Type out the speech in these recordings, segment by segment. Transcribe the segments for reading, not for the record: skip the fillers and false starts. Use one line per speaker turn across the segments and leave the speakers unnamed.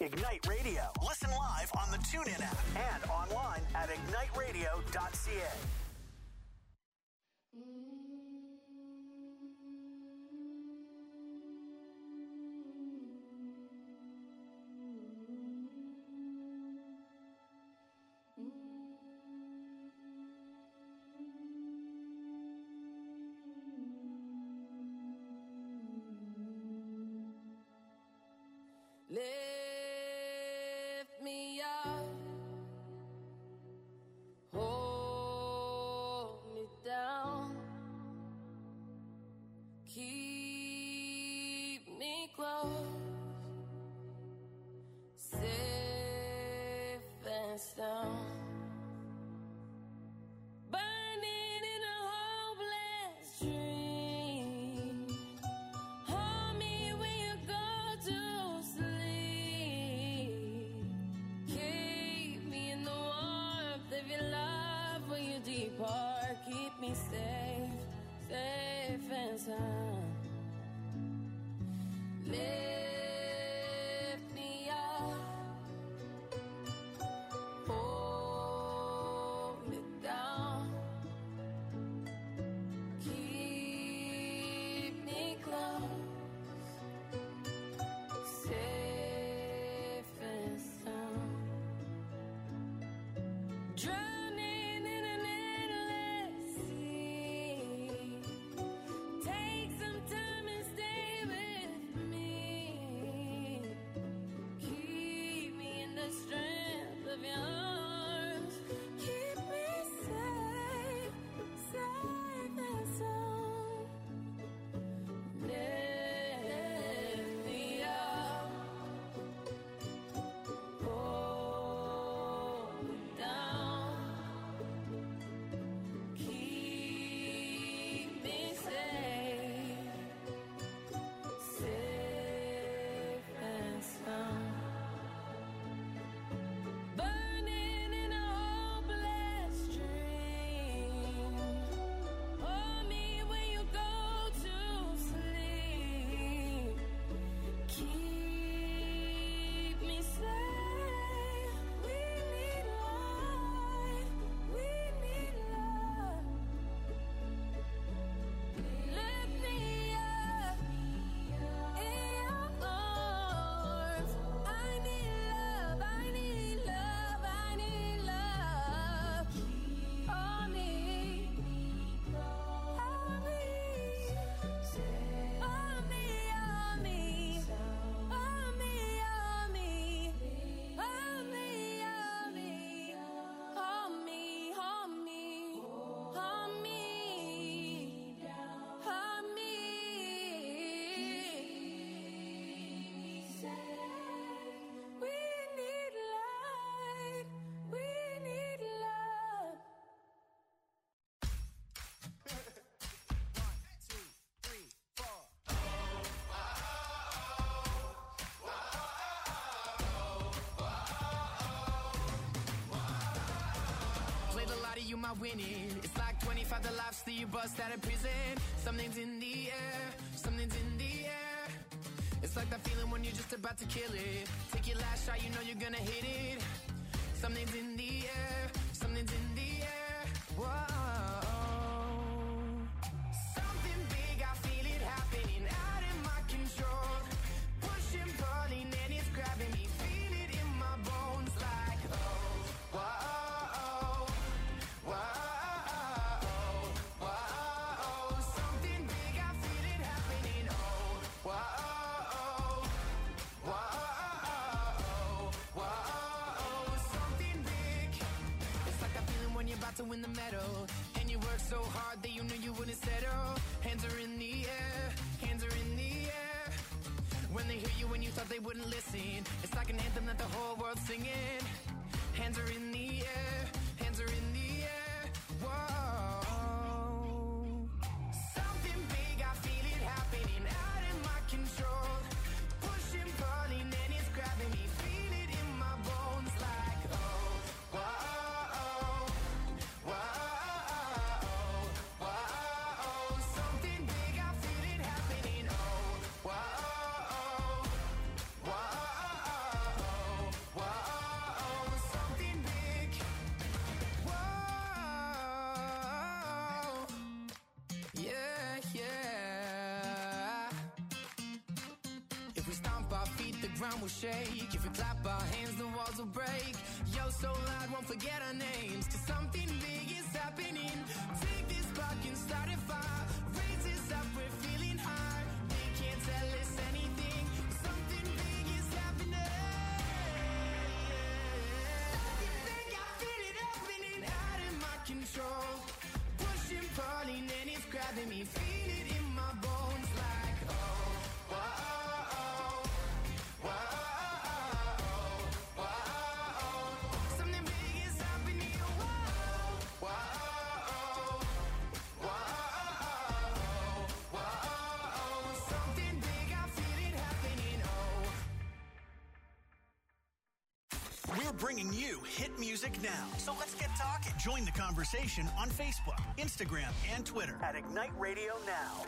Ignite Radio. Listen live on the TuneIn app and online at igniteradio.ca.
Lift me up, hold me down, keep me close, safe and sound. Burning in a hopeless dream. Hold me when you go to sleep. Keep me in the warmth of your love when you depart. Keep me safe, safe and sound. Lift me up, hold me down, keep me close, safe and sound. Drowning in an endless sea. Take some time and stay with me. Keep me in the strength of your arms. Keep me safe, safe and sound. Lift me up, hold me down, keep me safe, safe and sound. Burning in a hopeless dream. Hold me when you go to sleep. Keep me safe. We need light. We need love. Lift me up in your arms. I need love. I need love. I need love. Hold me. Hold me. Hold me. Hold me. Hold me. Hold me. Hold me. Hold me. Hold me. Hold me. Hold me. We need light. We need love.
Played a lot of you, my winning. It's like 25 the lives that you bust out of prison. Something's in the air, something's in the air. It's like that feeling when you're just about to kill it. Take your last shot, you know you're gonna hit it. Something's in the air, something's in the air. Whoa. Something big, I feel it happening out of my control. Pushing, pulling, and it's grabbing me. Feel it in my bones like, oh, whoa, whoa, whoa. Something big, I feel it happening. Oh, whoa, whoa. Something big. It's like that feeling when you're about to win the medal. And you work so hard that you knew you wouldn't settle. Hands are in the air, hands are in the air. When they hear you when you thought they wouldn't listen. It's like an anthem that the whole world's singing. Hands are in the air, hands are in the air. Whoa. Something big, I feel it happening out of my control. Pushing, pulling, and it's grabbing me. Feel it in my bones like, oh, whoa, whoa. Something big, I feel it happening. Oh, whoa, whoa. ground will shake. If we clap our hands, the walls will break. Yo, so loud, won't forget our names. Cause something big is happening. Take this spark and start a fire. Raise this up, we're feeling high. They can't tell us anything. Something big is happening. Something big, I feel it happening. Out of my control. Pushing, pulling, and it's grabbing me. Feel it in my bones like, oh, whoa.
We're bringing you hit music now. So let's get talking. Join the conversation on Facebook, Instagram, and Twitter at Ignite Radio Now.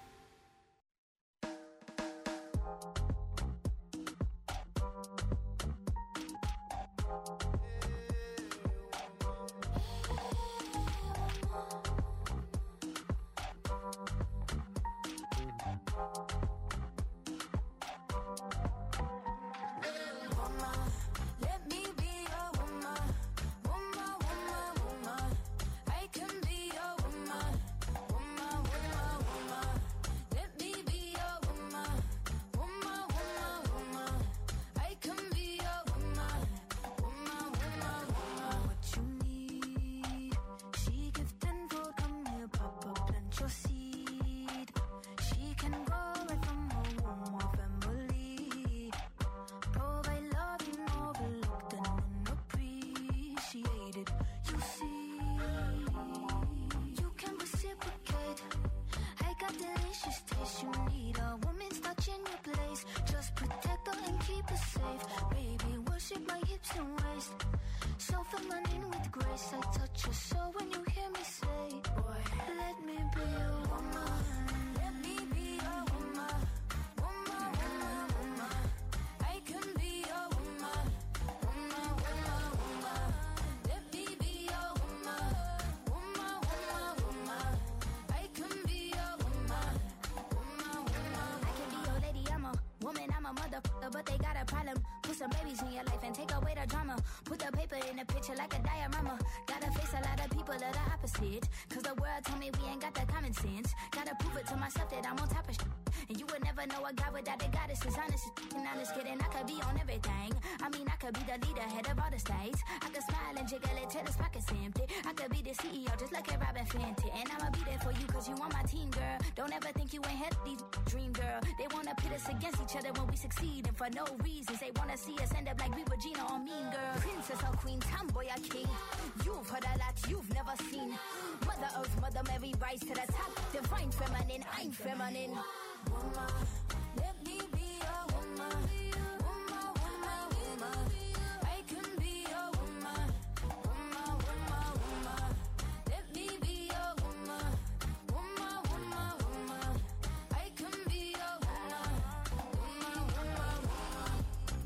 But they got a problem. Put some babies in your life and take away the drama. Put the paper in the picture like a diorama. Gotta face a lot of people that are opposite. Cause the world told me we ain't got the common sense. Gotta prove it to myself that I'm on top of shit. And you would never know a guy without a goddess is honest. And I'm just kidding, I could be on everything. I mean, I could be the leader, head of all the states. I could smile and jiggle it till his pockets empty. I could be the CEO, just like a Robin Fenty. And I'ma be there for you cause you on my team, girl. Don't ever think you ain't had these dream, girl. They wanna pit us against each other when we succeed. And for no reasons, they wanna see us end up like we Regina or Mean Girl. Princess or queen, tomboy or king. You've heard a lot you've never seen. Mother Earth, Mother Mary, rise to the top. Divine feminine, I'm feminine. Woman, let me be a woman. Woman, woman, woman. I can be a woman. Woman, woman, woman. Let me be a woman. Woman, woman, woman. I can be a woman. Woman, woman, woman.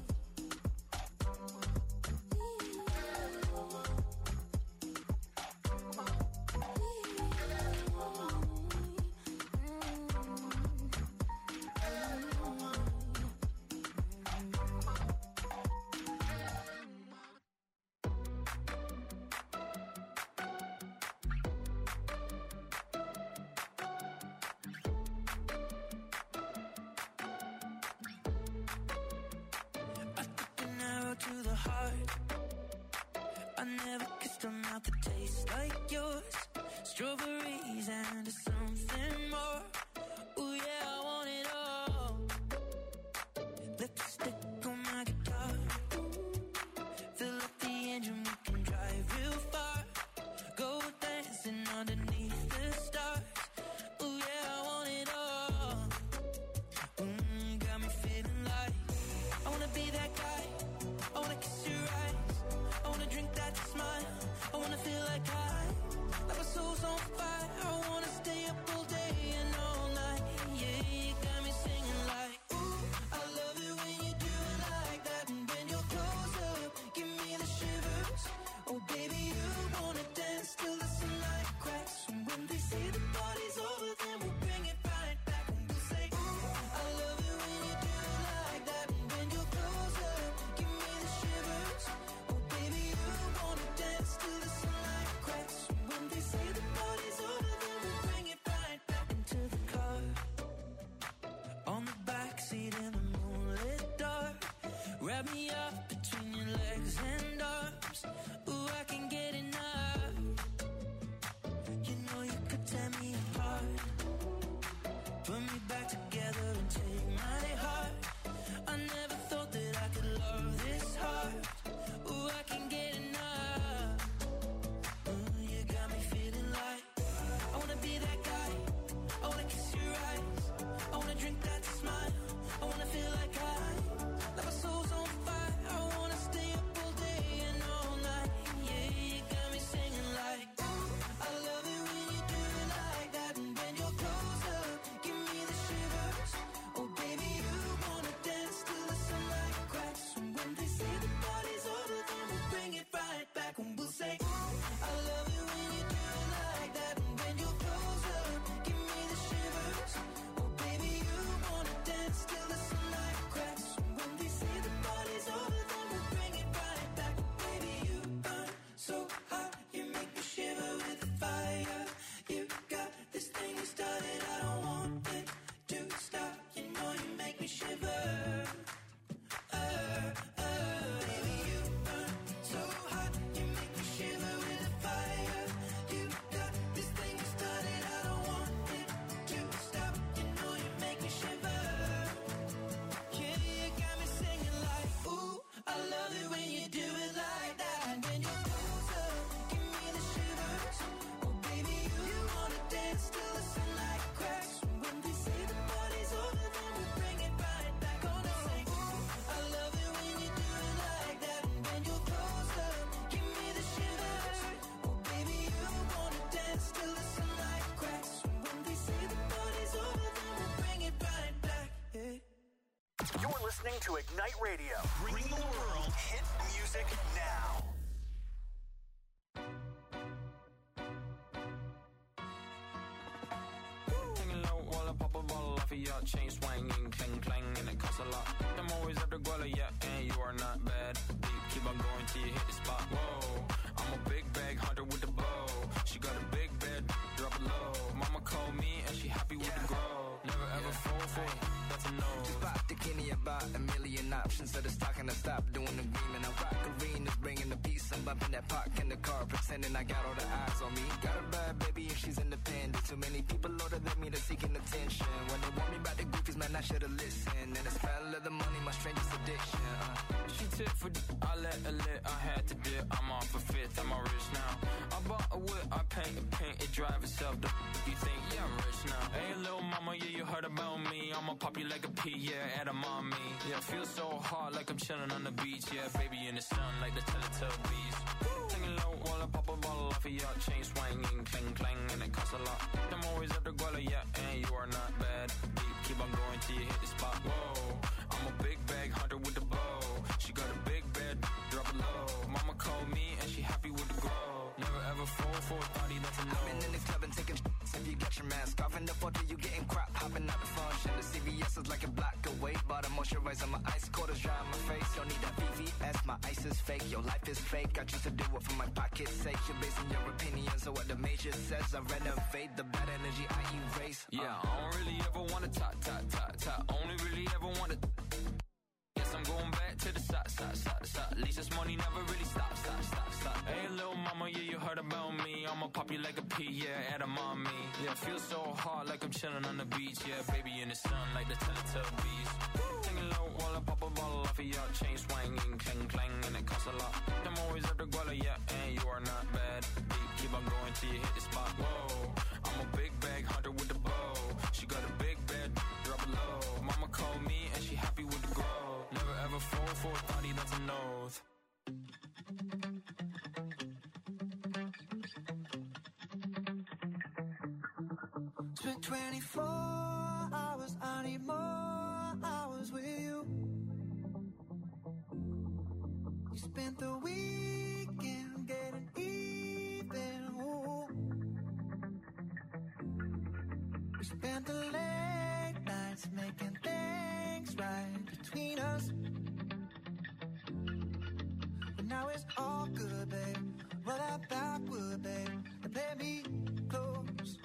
To the heart, I never kissed a mouth that tastes like yours. Strawberries and something more. Ooh yeah, I want it all. Lipstick on my guitar. Fill up the engine, we can drive real far. Go dancing underneath the stars. Ooh yeah, I want it all. Got me feeling like I wanna be that guy. I wanna kiss your eyes. I wanna drink that smile. I wanna feel like my soul's on fire. I wanna stay up all day and all Wrap me up between your legs and arms. Ooh, I can get enough. You know you could tear me apart. Put me back together and take my heart. I never thought that I could love this hard. Ooh, I can get enough. Ooh, you got me feeling like I wanna be that guy. I wanna kiss your eyes. I wanna drink that smile. I wanna feel like my soul's on fire. I wanna stay up all day and all night. Yeah, you got me singing like, ooh, I love it when you do it like that. And when you're closer, give me the shivers. Oh baby, you wanna dance till the sunlight cracks. And when they say the party's over, then we'll bring it right back. And we'll say, ooh, I love it when you do it like that. And when you're closer, give me the shivers. Oh baby, you wanna dance till the sunlight cracks. And when they say the party's over, then we'll bring it right back. Baby, you burn so hot, you make me shiver with the fire. You got this thing you started, I don't want it to stop. You know you make me shiver. Baby, you burn so hot, you make me shiver with the fire. You got this thing you started, I don't want it to stop. You know you make me shiver. Yeah, you got me singing like, ooh, I love it when you do it like that. And when you're closer, give me the shivers. Oh baby, you wanna dance till the sunlight cracks. And when they say the party's over, then we'll bring it right back. Gonna say, ooh, I love it when you do it like that. And when you're closer, give me the shivers. Oh baby, you wanna dance till the sunlight cracks. And when they say the party's over, then we'll bring it right back. Yeah.
You're listening to Ignite Radio, bringing the world hit music now.
Hanging low while I pop a bottle off of your chain swinging, clang clang, and it costs a lot. I'm always at the guala, yeah, and you are not bad. Deep, keep on going till you hit the spot. Whoa, I'm a big bag hunter with the bow. She got a big bed, drop it low. Mama called me and she happy with the grow. Never ever fall for it, that's a no.
Just pop the Kenny about a million options. So the stock and I stop doing the green. And I rock arenas, bringing the peace. I'm bumping that park in the car, pretending I got all the eyes on me. Got a bad baby and she's independent. Too many people older than me, they're seeking attention. When they want me about the goofies, man, I should've listened. And the smell of the money, my strangest addiction.
She tip for I let her lit, I had to dip. I'm off a fifth, I'm all rich now. I bought a whip, I paint it drive itself. You think, yeah, I'm rich now. Hey, little mama, yeah, you heard about me. I'ma pop you like a pea, yeah, at a mommy. Yeah, feel so hot like I'm chilling on the beach. Yeah, baby in the sun like the Teletubbies. Singing low while I pop a bottle off of your chain swinging, clang clang, and it costs a lot. I'm always at the guala, yeah, and you are not bad. Deep, keep on going till you hit the spot. Whoa, I'm a big bag hunter with the bow. She got a big bed, drop it low. Mama called me and she happy with the grow. Never ever fall for a thotty, that's a no.
I've been in the club and taking shots. If you got your mask off in the photo, you getting crap. Hopping out the function. The CVS is like a block away. Bought a moisturizer, my ice quarters dry on my face. Don't need that VVS, my ice is fake. Your life is fake. I choose to do it for my pocket's sake. You're basing your opinions on what the major says. I renovate the bad energy I erase.
Yeah, I don't really ever wanna top. Only really ever wanna. Guess I'm going back to the side. At least this money never really stops. Hey, little mama, yeah, you heard about me. I'ma pop you like a pea, yeah, at a mommy. Yeah, feel so hot like I'm chilling on the beach. Yeah, baby in the sun like the Teletubbies. Singing low while I pop a bottle off of your chain swinging, clang clang, and it costs a lot. I'm always at the guala, yeah, and you are not bad. Deep, keep on going till you hit the spot. Whoa, I'm a big bag hunter with the bow. She got a big bed, drop it low. Mama called me and she happy with the grow. Never ever fall for a thotty, that's a nose.
Spent 24 hours, I need more hours with you. You spent the weekend getting even. Ooh. We spent the late nights making things right between us. But now it's all good, babe. Roll that backward, babe, and play me close.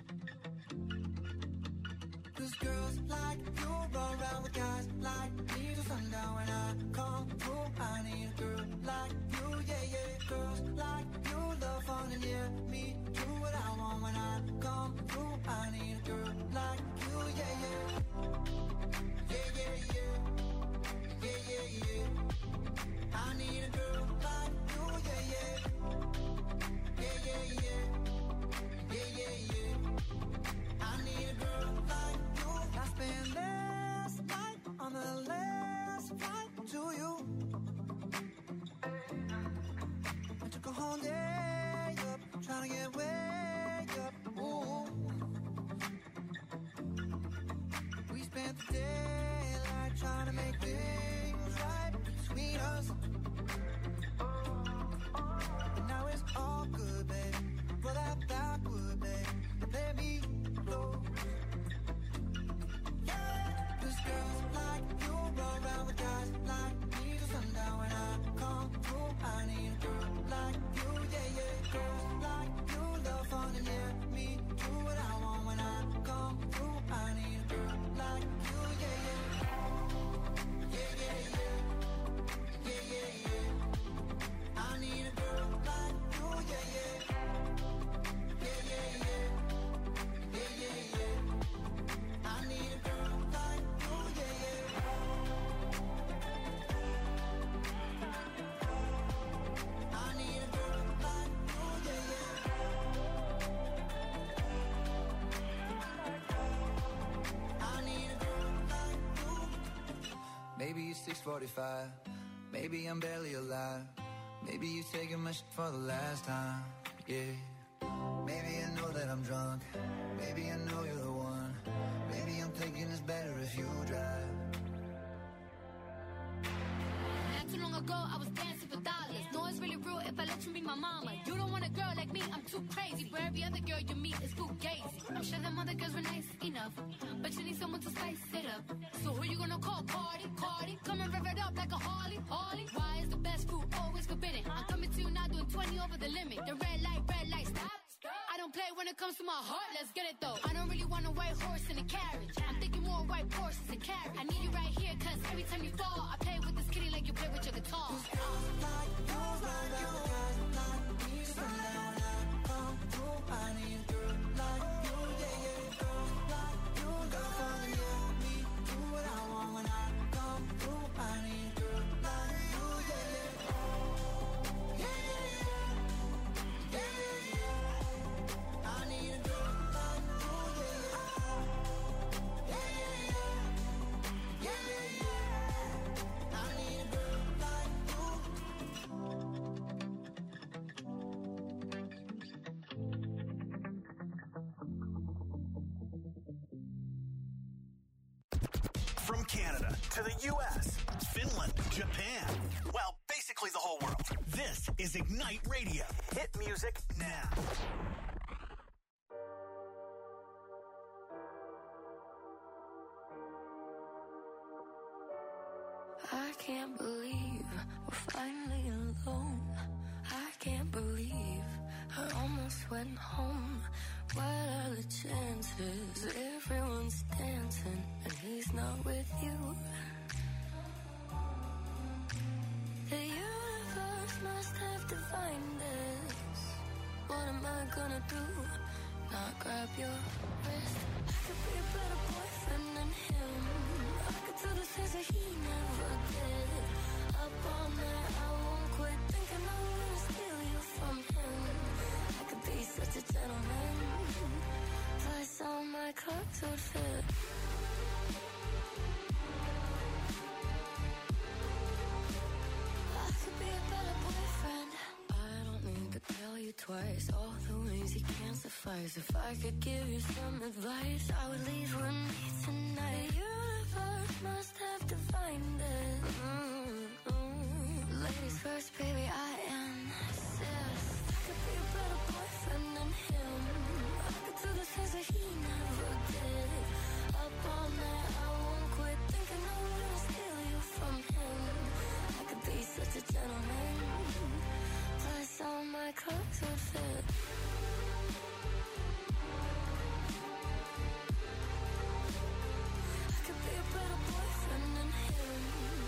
'Cause girls like you run around with guys like me till sundown. When I come through,
6:45. Maybe I'm barely alive. Maybe you taking my shit for the last time. Yeah. Maybe I know that I'm drunk. Maybe I know you're the one. Maybe I'm thinking it's better if you drive.
Not too long ago, I was dancing for dollars. No, it's really real if I let you be my mama. You don't want a girl like me, I'm too crazy. Where every other girl you meet is too gazy. I'm sure them other girls were nice enough, but you need someone to spice it up. So who you gonna call? Cardi? Come and rev it up like a Harley. Why is the best food always forbidden? I'm coming to you now doing 20 over the limit. The red light, stop. I don't play when it comes to my heart, let's get it though. I don't really want a white horse in a carriage. I'm thinking more white horses and carriage. I need you right here, cause every time you fall, I play with this kitty like you play with your guitar.
I need a girl like you, yeah, yeah. Girl like you, girl like me. Do what I want when I come through. I need a girl like you, yeah, yeah. Yeah, yeah, yeah. Yeah, yeah. I need a girl like you, yeah, yeah. Yeah, yeah, yeah. I need a girl like you.
From Canada to the U.S., Finland, Japan, well, basically the whole world. This is Ignite Radio. Hit music now.
I can't believe we're finally alone. I can't believe I almost went home. What are the chances? Everyone's dancing and he's not with you. The universe must have divined this. What am I gonna do? Not grab your wrist. I could be a better boyfriend than him. I could do the things that he never did. Up all night, I won't quit thinking I'm gonna steal you from him. I could be such a gentleman. Plus all my clothes would fit. I could be a better boyfriend. I don't need to tell you twice all the ways you can't suffice. If I could give you some advice, I would leave with me tonight. The universe must have divined it. Ladies first, baby, I insist. I could be a better boyfriend than him. I could do the things that he never did. Up all night, I won't quit thinking I'm gonna steal you from him. I could be such a gentleman. Plus all my clothes would fit. I could be a better boyfriend than him.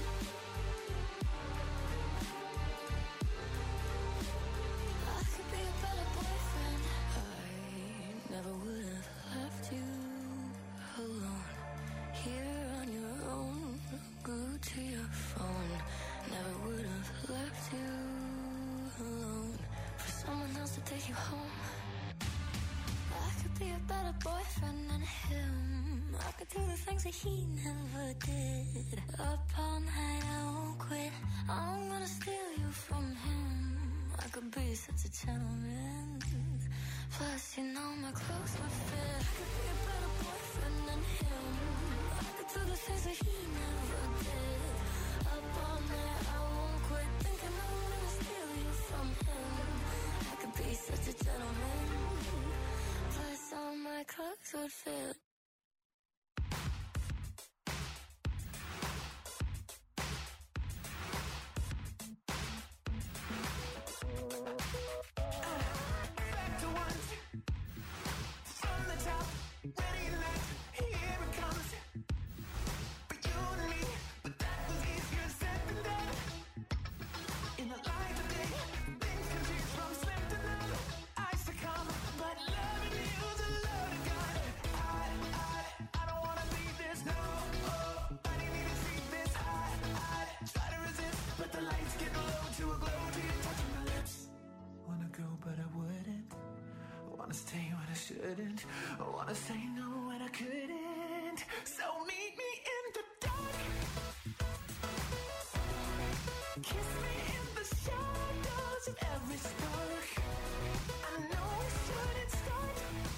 I could be a better boyfriend. I never would have left you alone. Here on your own, glued to your phone. Never would have left you alone for someone else to take you home. I could be a better boyfriend than him. I could do the things that he never did. Up all night, I won't quit. I'm gonna steal you from him. I could be such a gentleman. Plus, you know my clothes would fit. I could be a better boyfriend than him. I could do the things that he never did. Up all night, I won't quit thinking I'm gonna steal you from him. I could be such a gentleman. Plus, all my clothes would fit.
Back to once. From the top, ready left, here it comes. For you and me, but that was easier said than done. In the light of day, things can change from slim to none. I succumb, but loving you's a loaded gun. I don't wanna leave this, no. I didn't even see this. I try to resist, but the lights get low to a glow till you're touching my lips. Wanna go, but I wouldn't. Wanna stay when I shouldn't. Wanna say no when I couldn't. So meet me in the dark. Kiss me in the shadows of every spark. I know we shouldn't start,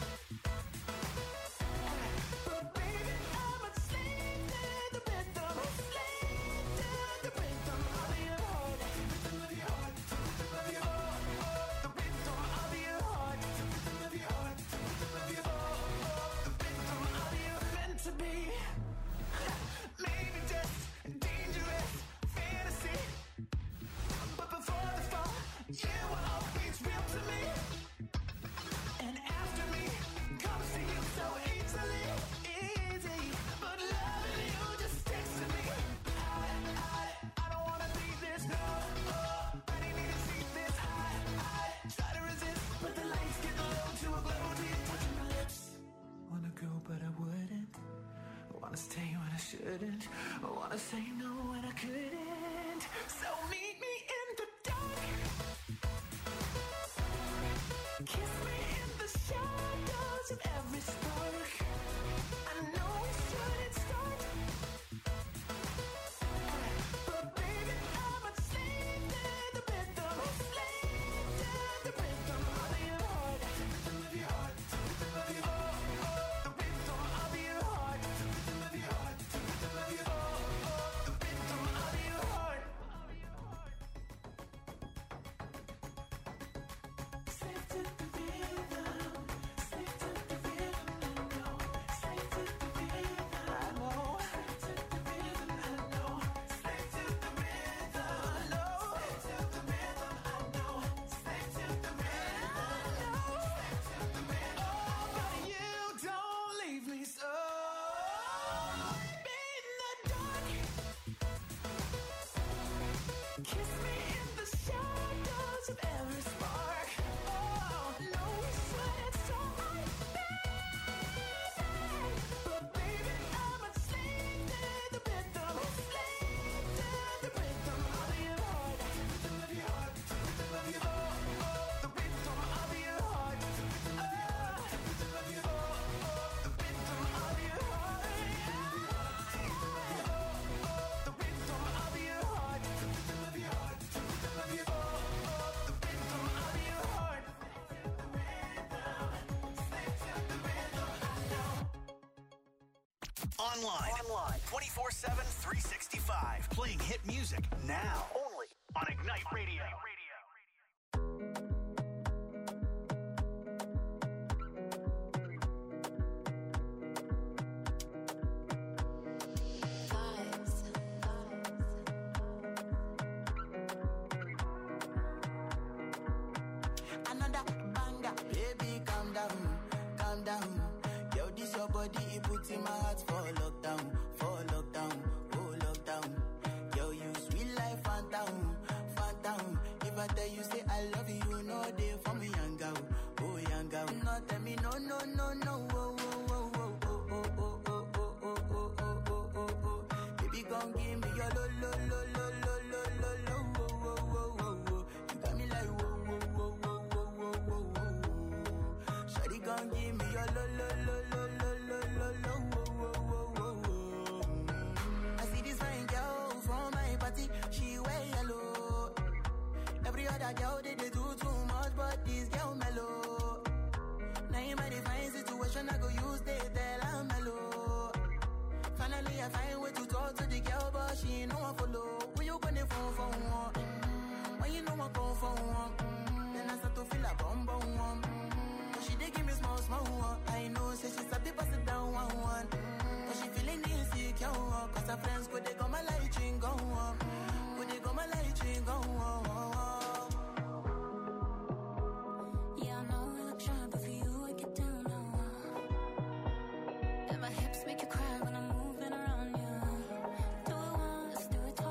but baby, I'm a slave to the rhythm. Slave to the rhythm of your heart. The rhythm of your heart. The rhythm of your heart. The rhythm of your heart. The rhythm of your heart. The rhythm of your heart. The rhythm of your meant to be. Maybe just dangerous fantasy, but before the fall, you were always real to me. And after me comes to you so easily, easy. But loving you just sticks to me. I don't wanna be this, no. I didn't need to see this. I try to resist, but the lights get low to a glow. Do you touch my lips? Wanna go, but I wouldn't. Wanna stay when I shouldn't. I wanna say no when I couldn't. So meet me in the dark. Kiss me in the shadows of every spark. I know we shouldn't start, but baby, I'm a slave to the rhythm. Slave to the rhythm of your heart. The rhythm of your heart. The rhythm of your heart. The rhythm of your heart. The rhythm of your heart. The rhythm of your heart. The rhythm of your heart. Slave to the rhythm. Slave to the rhythm. I know. Slave to the rhythm. I know. Slave to the rhythm. I know. Slave to the rhythm. I know. Slave to the rhythm. I know. Slave to the rhythm. I know. Slave to the rhythm. Oh, but you don't leave me so in the dark. Kiss me in the shadows of every spark. Oh, no, we shouldn't start, but baby, I'm a slave to the rhythm. Slave to the rhythm of your heart. The rhythm of your heart. The rhythm of your heart. The rhythm of your heart. The rhythm of your heart. The rhythm of your heart. The rhythm of your heart. The rhythm of your heart. The rhythm of your heart. The rhythm of your heart. The rhythm of your heart. Slave to the rhythm. I know.
Online 24/7, 365. Playing hit music now. Only on Ignite Radio.
Another banger, baby, calm down, calm down. Yo, this your body, it puts in my heart for lockdown, oh lockdown. Yo, you sweet life, phantom, phantom. If I tell you say I love you, you know they for me, young girl, oh young girl. No, tell me no, no, no, no, oh, oh, oh, oh, oh, oh, oh, oh, oh, oh, oh, oh, oh, oh. Baby, gon' give me your lo, lo, lo, lo, lo, lo, lo, lo, oh, oh, oh, oh, oh. You got me like whoa, whoa, whoa, whoa, whoa, whoa, whoa, whoa. Shawty gon' give me your lo, lo, lo, lo, lo, lo, lo, lo, whoa, whoa, whoa, whoa, whoa. I see this fine girl from my party, she wear yellow. Every other girl they do too much, but this girl mellow. Now in my divine situation, I go use they tell I'm mellow. Finally, I find way to talk to the girl, but she ain't no one follow. Who you gonna phone for one? When you know I come for one, then I start to feel a bum bum one. But she dey give me small small one. I know, say she's a bit pass it down one. But she feeling insecure, cause her friends could they come my light ring go on. Could they come my light ring go on.
Yeah, I know I look shy, but for you I get down now. And my hips make you cry when I'm moving around you. Do it once, do it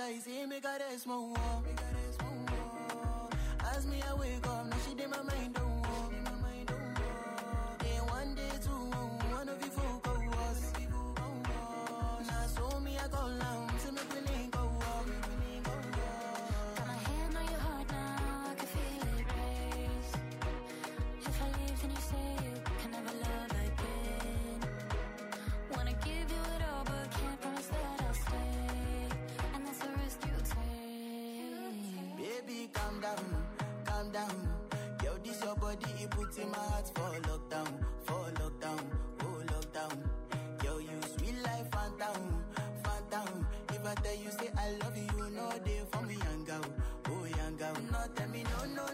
I see me got a small wall. As me I wake up, now she did my mind don't walk. Day one, day two, one of you folk go us. Now so me I go down, see me willing go walk.
Got my hand on your heart now, I can feel it race. If I leave, then you say you can never love again. Wanna give you it all, but can't promise that I'll stay. And that's a risk you take.
Baby, calm down. Yo, this your body, it puts in my heart for lockdown, oh lockdown. Yo, you sweet life, phantom. If I tell you say I love you, you know they for me, young girl, oh young girl. No, tell me no, oh.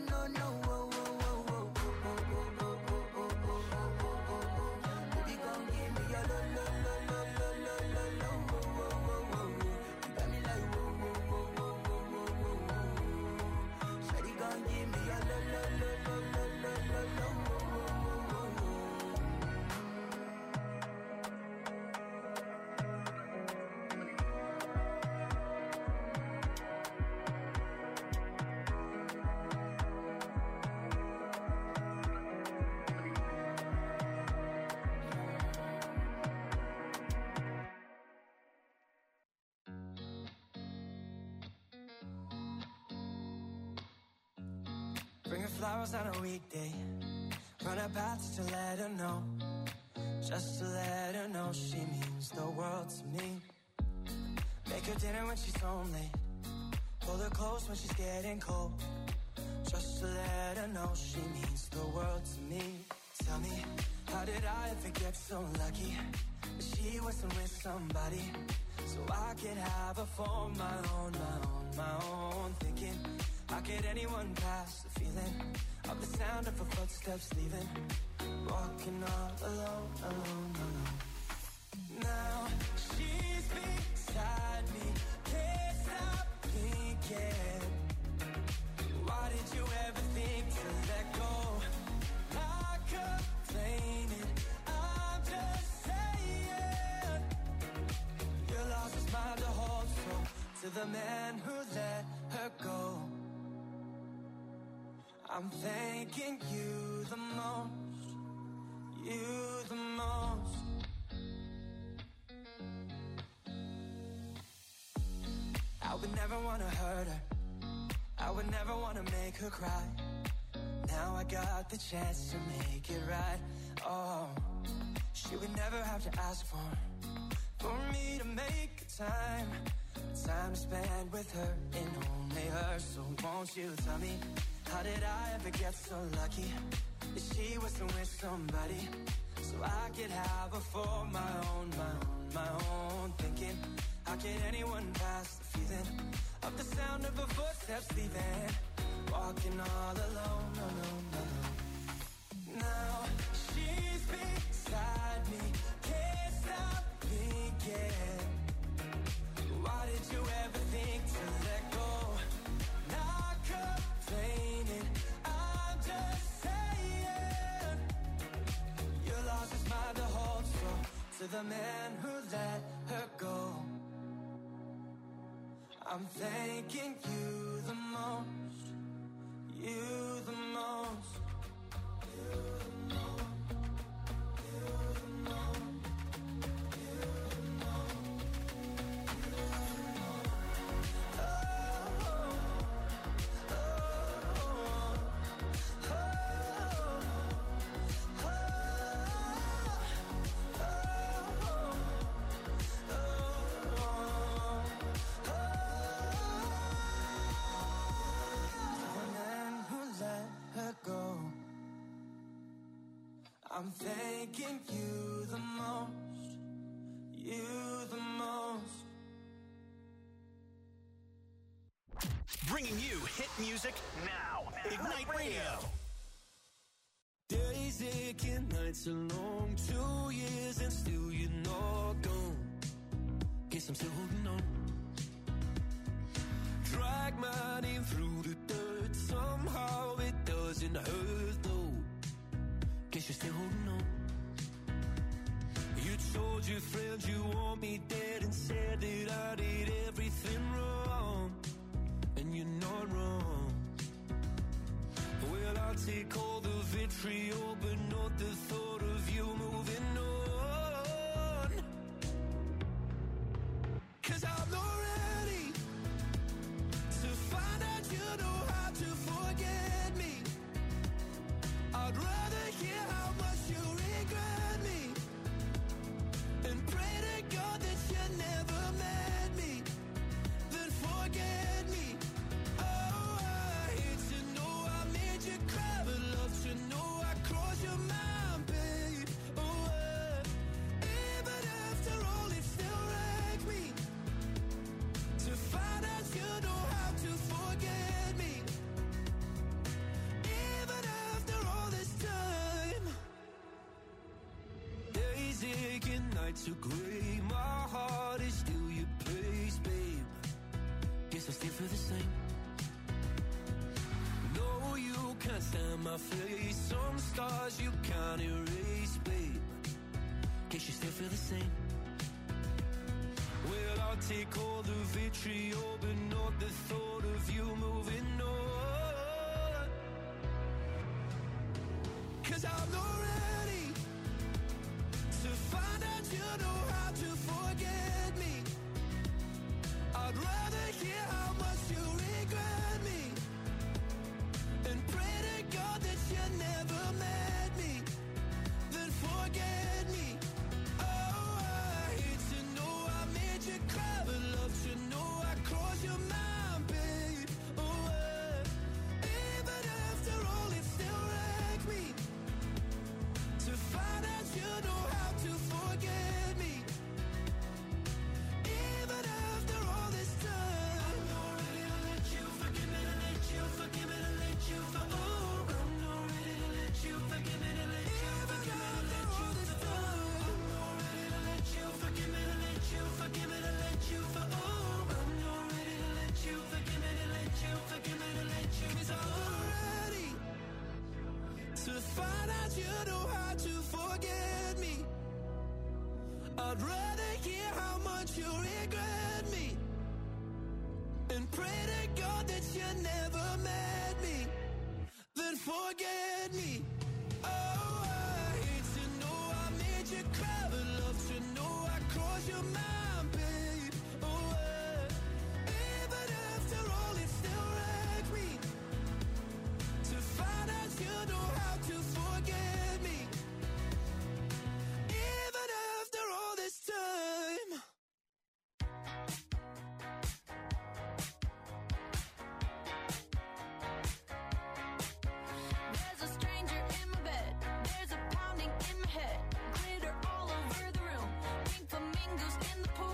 Baby, come give me your lo. You got me like Shawty, come give me your lo.
Bring her flowers on a weekday. Run her paths to let her know. Just to let her know she means the world to me. Make her dinner when she's home late. Pull her close when she's getting cold. Just to let her know she means the world to me. Tell me, how did I ever get so lucky that she wasn't with somebody so I could have her for my own. Thinking, how could anyone pass the feeling of the sound of her footsteps leaving? Walking all alone. Now she's beside me, can't stop thinking. Why did you ever think to let go? Not complaining, I'm just saying. Your loss is mine to hold, so to the man who let her go, I'm thanking you the most. I would never want to hurt her, I would never want to make her cry. Now I got the chance to make it right. Oh, she would never have to ask for me to make time to spend with her and only her. So won't you tell me, how did I ever get so lucky that she wasn't with somebody so I could have her for my own. Thinking, how could anyone pass the feeling of the sound of her footsteps leaving? Walking all alone. Now she's beside me, can't stop thinking. Why did you ever think to let go? Not complaining, I'm just saying. Your loss is mine to hold, so to the man who let her go, I'm thanking you the most. You the most. I'm thanking you the most, you the most.
Bringing you hit music now. Ignite Radio.
Days aching, nights are long, 2 years and still you're not gone. Guess I'm still holding on. Drag my name through the dirt, somehow it doesn't hurt though. Guess you're still holding on. You told your friends you want me dead and said that I did everything wrong. nights are grey, my heart is still your place, babe. Guess I still feel the same. No, you can't stand my face. Some scars you can't erase, babe. Guess you still feel the same. Well, I'll take all the vitriol, but not the thought of you moving on. 'Cause I'm not ready to find out you know how to forget me. I'd rather hear how much you regret me and pray to God that you never met me than forget me. Oh, I hate to know I made you cry, but love to know I crossed your mind, babe. Oh, even after all, it still wrecked me to find out you know how to forget me. Even after all this time, I'm not ready to let you forgive me, to let you forgive me, to let you forgive me. Oh, I'm not ready to let you forgive me, to let you forgive me, to let you forgive me. I'm not ready to let you forgive me, to let you forgive me, to let you forgive me. Oh, I'm not ready to let you forgive me, to let you forgive me, to let you. 'Cause I'm not ready to find out you know how to forget me. I'd rather hear how much you regret me and pray to God that you never met me than forget me. Oh, I hate to know I made you cry, but love to know I crossed your mind, babe. Oh, even after all, it still wrecked me to find out you know how to forget me. Even after all this time.
There's a stranger in my bed. There's a pounding in my head. Glitter all over the room. Pink flamingos in the pool.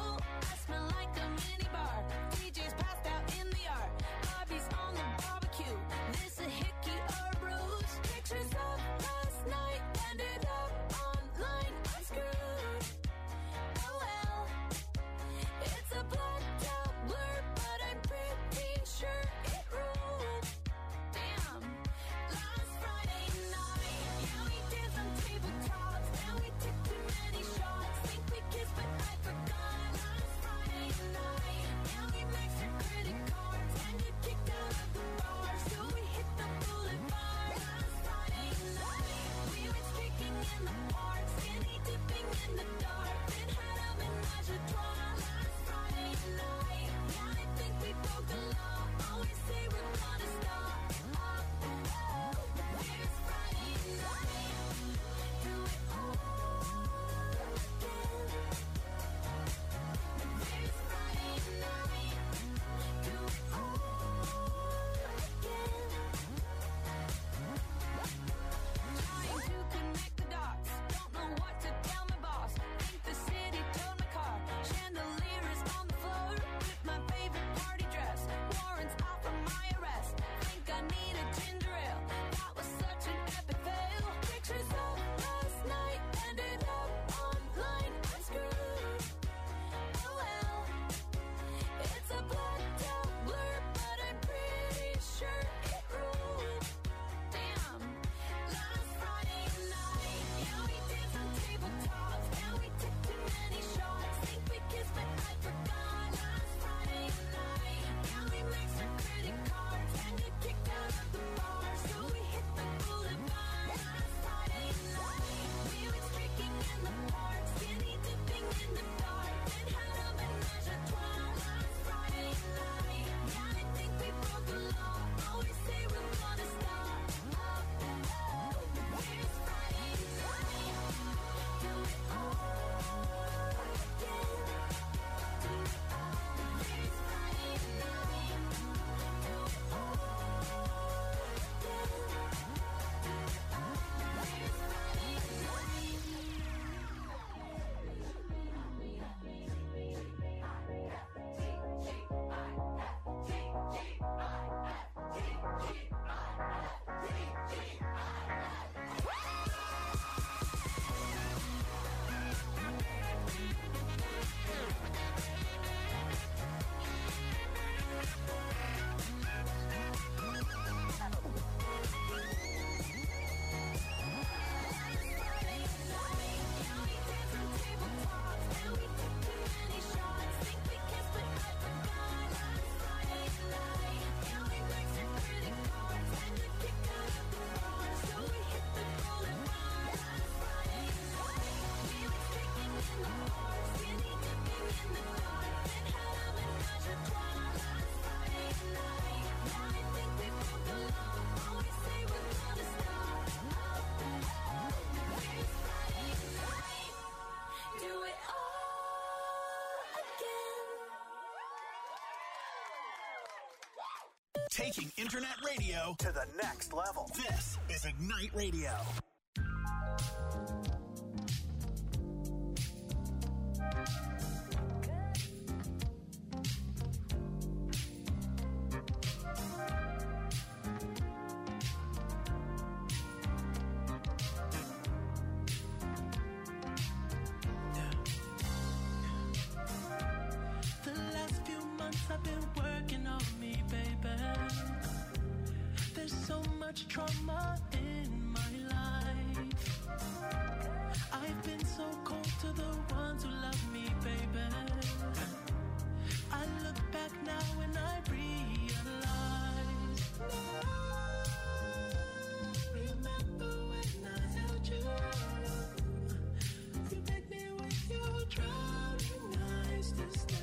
Taking internet radio to the next level. This is Ignite Radio.
I've been working on me, baby. There's so much trauma in my life. I've been so cold to the ones who love me, baby. I look back now and I realize. Remember when I held you? You made me with your drowning eyes to stay.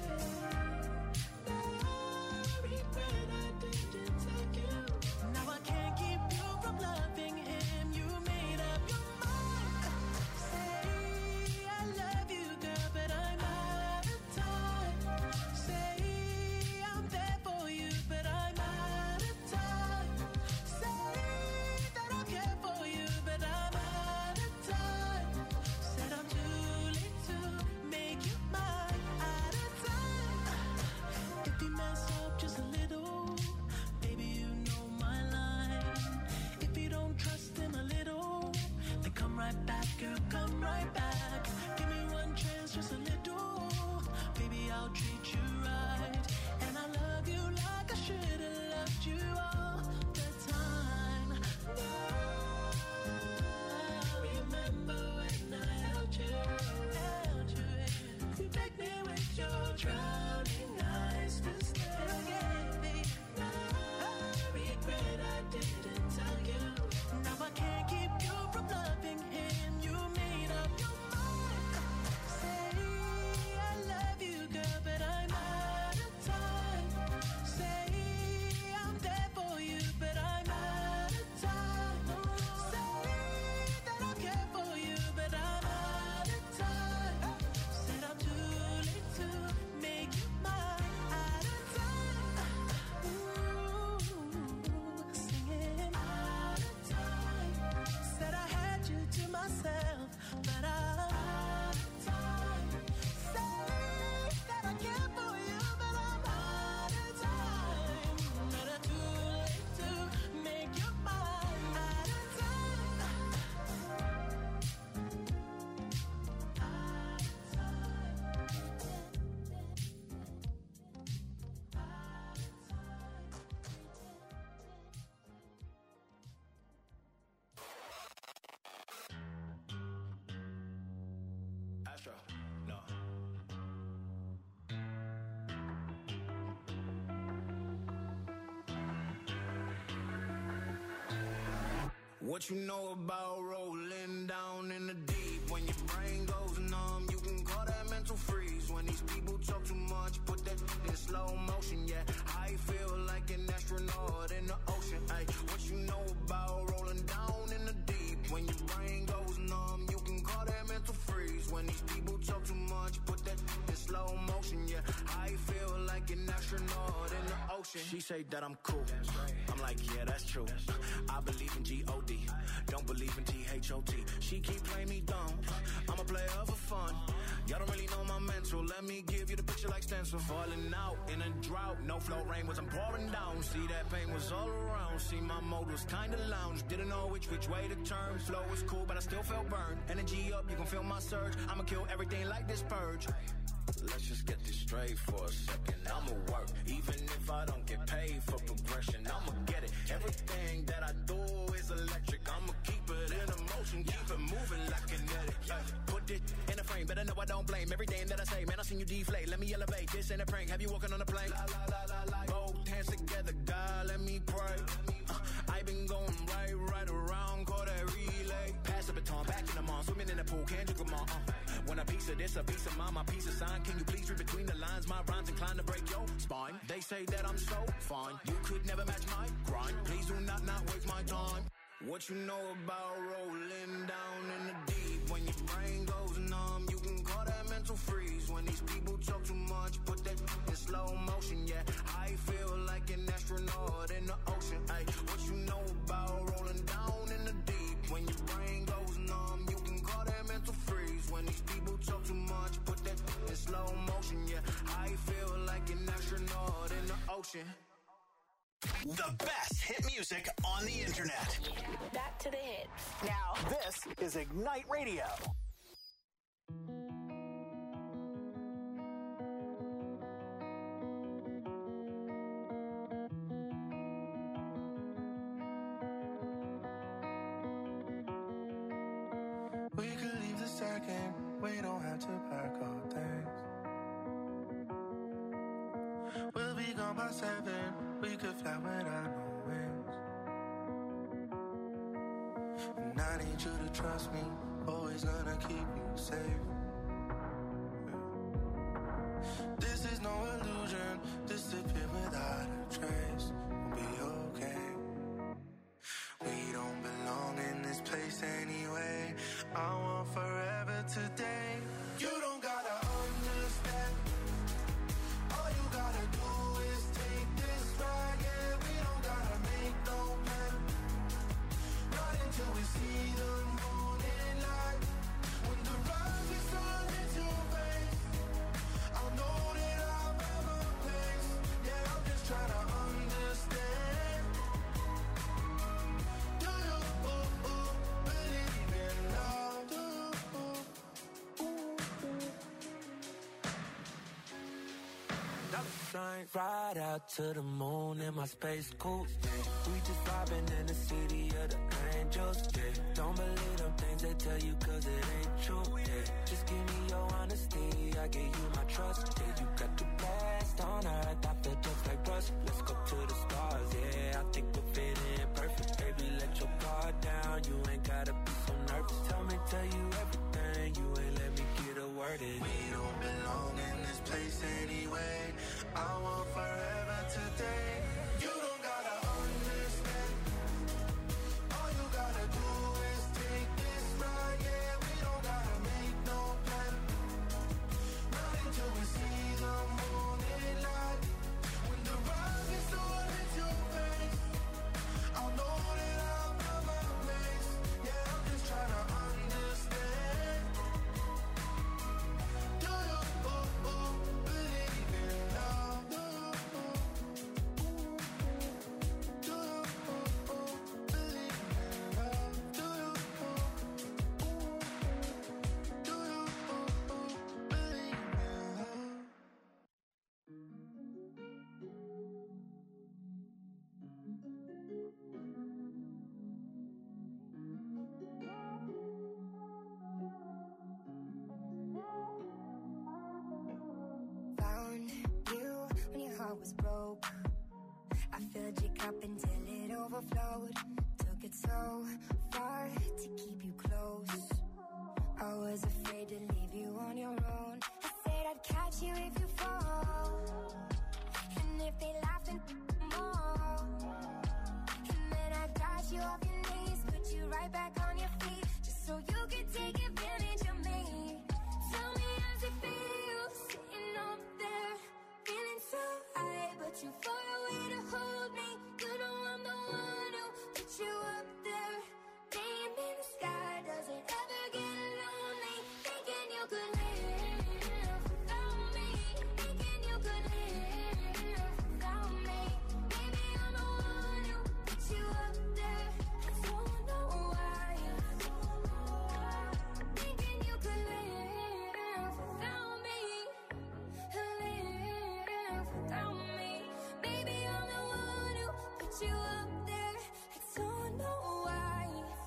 What you know about rolling down in the deep? When your brain goes numb, you can call that mental freeze. When these people talk too much, put that in slow motion, yeah. I feel like an astronaut in the ocean, ay. What you know about rolling down in the deep? When your brain goes numb, you can call that mental freeze. When these people talk too much, put that in slow motion, yeah. I feel like an astronaut in the ocean. She say that I'm cool. I'm like, yeah, that's true. I believe in G-O-D, don't believe in T-H-O-T. She keep playing me dumb, I'm a player for fun. Y'all don't really know my mental, let me give you the picture like stencil. Falling out in a drought, no flow rain wasn't pouring down. See that pain was all around, see my mode was kinda lounge. Didn't know which way to turn, flow was cool but I still felt burned. Energy up, you can feel my surge, I'ma kill everything like this purge. Let's just get this straight for a second. I'ma work, even if I don't get paid for progression. I'ma get it. Everything that I do is electric. I'ma keep it in motion, keep it moving like kinetic. Put it in a frame, better know I don't blame everything that I say. Man, I seen you deflate. Let me elevate. This ain't a prank. Have you walking on a plane? Both hands together, God, let me pray. I been going right around, call that relay. Pass the baton, back in the mall, swimming in the pool, can't drink them all. When a piece of this, a piece of mine, my piece of sign. Can you please read between the lines? My rhymes inclined to break your spine. They say that I'm so fine, you could never match my grind. Please do not waste my time. What you know about rolling down in the deep? When your brain goes numb, you can call that mental freeze. When these people talk too much, put that in slow motion, yeah. I feel like an astronaut in ocean.
The best hit music on the internet.
Back to the hits.
Now, this is Ignite Radio.
We could leave the second, we don't have to pack our things. We'll be gone by 7, we could fly without no wings. And I need you to trust me, always gonna keep you safe. This is no illusion, disappear without a trace. We'll be okay. We don't belong in this place anyway. I want forever today. You don't gotta understand. All you gotta do is take this ride. Yeah, we don't gotta make no plan. Not until we see the morning light. When the rising sun hits your face, I'll know that I'll have a place. Yeah, I'm just trying to understand. Do you believe in love? Do
Ride out to the moon in my space coupe. We just vibing in the city of the angels. Yeah. Don't believe them things they tell you cause it ain't true. Yeah. Just give me your honesty, I give you my trust. Yeah, you got the best on earth, I feel just like Russ. Let's go to the stars, yeah, I think we'll fit in perfect. Baby, let your guard down, you ain't gotta be so nervous. Tell you everything, you ain't let me get a word in.
We don't belong in this place anyway. I want forever today. You don't gotta understand. All you gotta do is take this ride. Yeah, we don't gotta make no plan. Not until we see the morning light. When the rising sun hits your face, I'll know that I'll have my place. Yeah, I'm just trying to understand. Do you believe in love? Do you believe in love? Do you believe in love?
Found you when your heart was broke. I filled your cup until it overflowed. Took it so far to keep you close. I was afraid to leave you on your own. I said I'd catch you if you fall. And if they laugh then more. And then I got you off your knees, put you right back on your feet, just so you could take advantage of me. Tell me how's it feel, sitting up there, feeling so high, but you far away to hold me. You know I'm the one who put you up there. Name in the sky, does it ever get lonely? Thinking you could live without me. Thinking you could live without me. Baby, I'm the one who put you up there. I don't know why. Thinking you could live without me. Live without me. Baby, I'm the one who put you up there. I don't know why.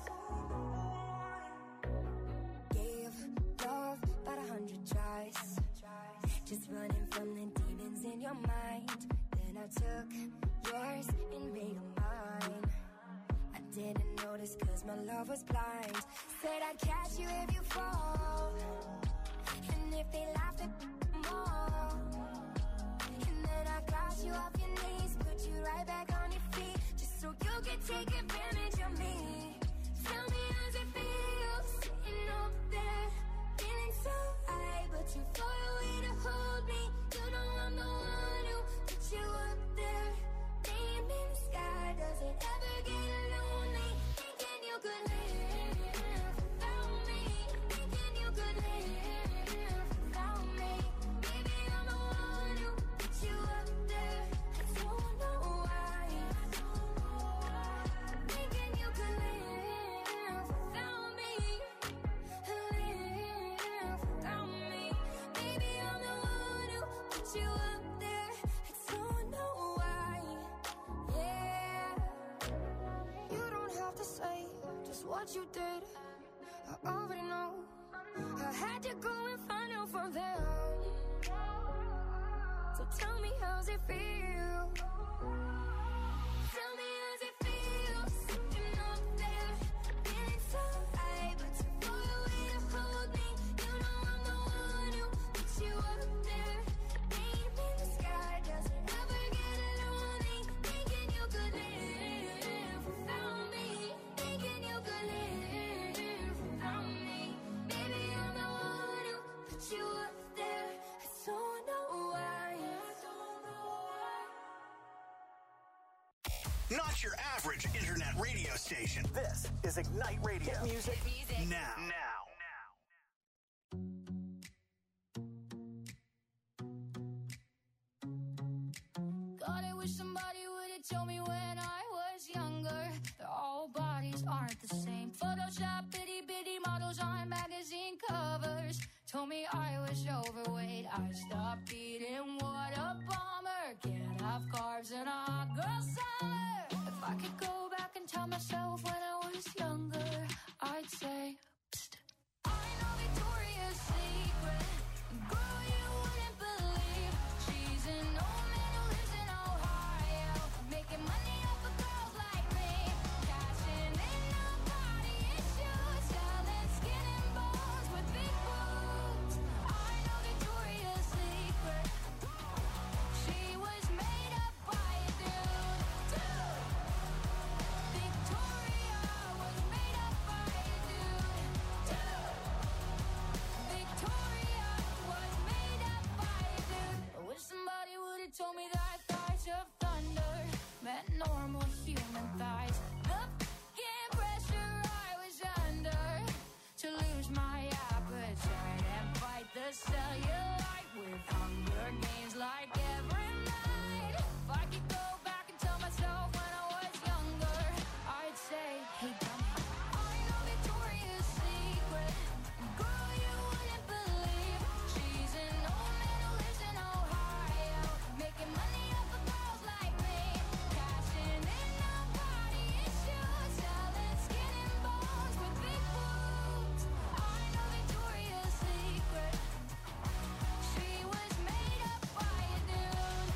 Gave love about 100 tries, just running from the demons in your mind. Then I took yours and made them mine. I didn't notice cause my love was blind. Said I'd catch you if you fall. And if they laugh at more. And then I got you off your knees, put you right back on your feet, just so you could take advantage of me. Tell me how's it feel, sitting up there, feeling so high, but you far away to hold me. You know I'm the one who put you up there. Name in the sky, does it ever get lonely? Thinking you could live without me. Thinking you could live without me. Baby, I'm the one who put you up there. I don't what you did, I already know. I had to go and find out from them. So tell me, how's it feel? Tell me, how's it feel? Sitting up there, feeling so high, but too far away to hold me. You know I'm the one who puts you up there. Name in the sky, doesn't ever get lonely. Thinking you could live without me. Thinking you could live without me. Baby, I'm the one who puts you up there. I don't know why.
Not your average internet radio station. This is Ignite Radio. Hit music now.
God, I wish somebody would have told me when I was younger that all bodies aren't the same. Photoshop itty bitty models on magazine covers told me I was overweight. I stopped eating. What a bummer. Can't have carbs in a hot girl summer. If I could go back and tell myself when I was younger, I'd say, psst. I know Victoria's Secret. Girl, you wouldn't believe. She's an old man who lives in Ohio, making money off of girls like me. Cashing in on body issues, selling skin and bones with big boobs. I know Victoria's Secret. She was made up by a dude. Victoria was made up by a dude. Victoria was made up by a dude. I wish somebody would have told me that thighs of thunder meant normal human thighs. The f***ing pressure I was under to lose my appetite and fight the cellulite with Hunger Games like every night. If I could go back and tell myself when I was younger, I'd say, hey dummy, I know Victoria's Secret. Girl, you wouldn't believe. She's an old man who lives in Ohio, making money off of girls like me. Cashing in on body issues, selling skin and bones with big boobs. I know Victoria's Secret. She was made up by a dude.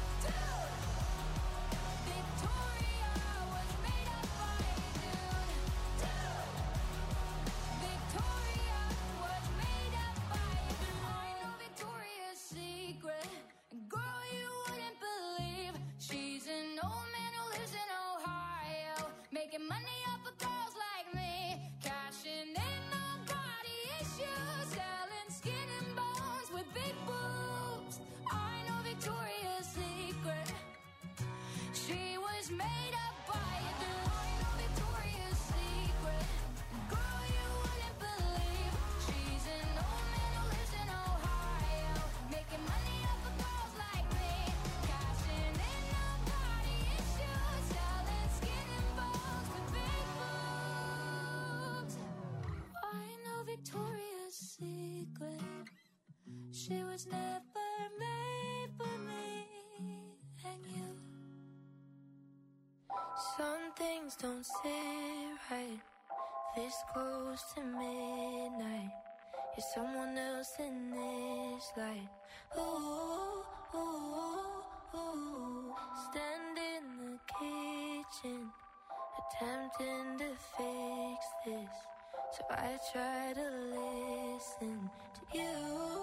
Victoria was made up by a dude. Victoria was made up by a dude. I know Victoria's Secret. Girl, you wouldn't believe. She's an old man who lives in Ohio, making money off of girls like me. Cashing in on body issues, selling skin and bones with big boobs. I know Victoria's Secret. She was made up by a dude. I know Victoria's Secret. Girl, you wouldn't believe. She's an old man who lives in Ohio, making money off of girls like me. Cashing in on body issues, selling skin and bones with big boobs. I know Victoria's Secret. She was never made for me and you.
Some things don't sit right. This close to midnight. You're someone else in this light. Ooh, ooh, ooh. Stand in the kitchen, attempting to fix this. So I try to listen to you.